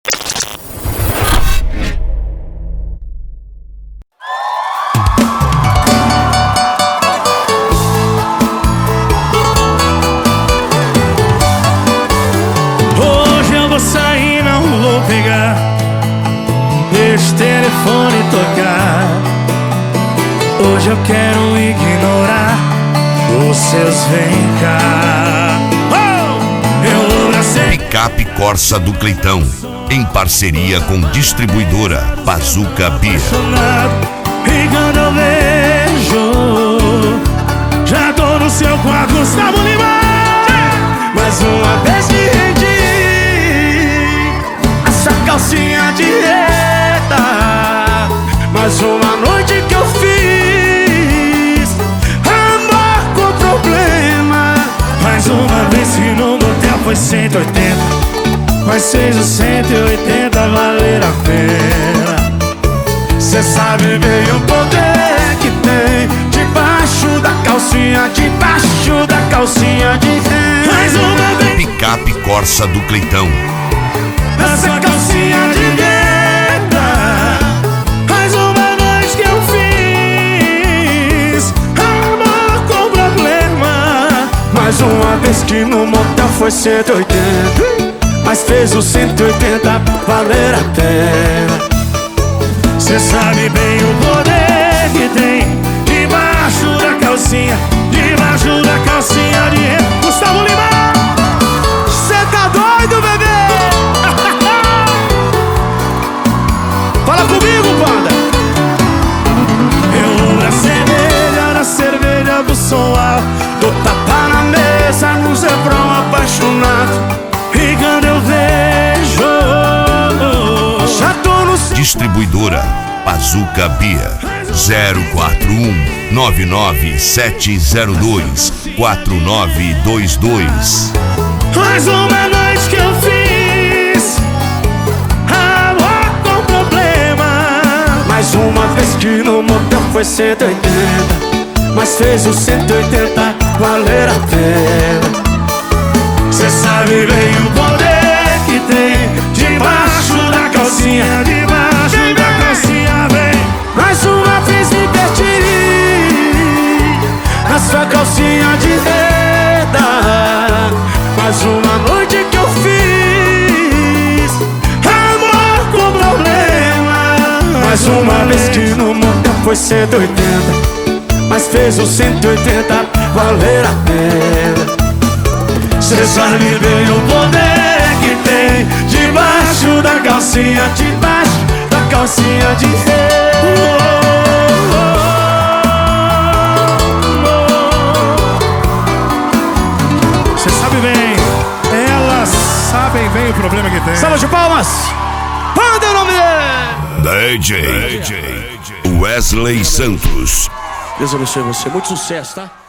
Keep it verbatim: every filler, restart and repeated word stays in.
Hoje eu vou sair, não vou pegar, deixa o telefone tocar. Hoje eu quero ignorar os seus vem cá. Oh! Eu abracei Picape Corsa do Cleitão, em parceria com distribuidora Bazooka Beer. E quando eu vejo, já tô no seu quarto, Gustavo Lima. Mais uma vez que rendi essa calcinha de reta. Mais uma noite que eu fiz amor com problema. Mais uma vez que no motel foi cento e oitenta, mas fez os cento e oitenta valer a pena. Cê sabe bem o poder que tem debaixo da calcinha, debaixo da calcinha de renda. Mais uma vez Picape Corsa do Cleitão, essa calcinha de renda. Mais uma noite que eu fiz amor com problema. Mais uma vez que no motel foi cento e oitenta, mas fez os cento e oitenta valer a pena. Cê sabe bem o poder que tem debaixo da calcinha, debaixo da calcinha de renda. Gustavo Lima, cê tá doido, bebê? Fala comigo, banda. Eu na cerveja, na cerveja do som alto, dou tapa na mesa, no zebrão apaixonado. E quando eu vejo, já tô no céu. distribuidora Bazooka Beer. Zero quatro um nove nove sete zero dois quatro nove dois dois. Mais uma noite que eu fiz amor com problema. Mais uma vez que no motel foi cento e oitenta, mas fez os cento e oitenta valer a pena. Cê sabe bem o poder que tem debaixo da calcinha, debaixo da calcinha, vem. Mais uma vez me perdi na sua calcinha de renda. Mais uma noite que eu fiz amor com problema. Mais uma vez que no motel foi cento e oitenta, mas fez os cento e oitenta valer a pena. Cê sabe bem o poder que tem debaixo da calcinha, debaixo da calcinha de renda. Cê sabe bem, elas sabem bem o problema que tem. Salva de palmas! Manda o nome dele! D J Wesley Santos. Deus abençoe você, muito sucesso, tá?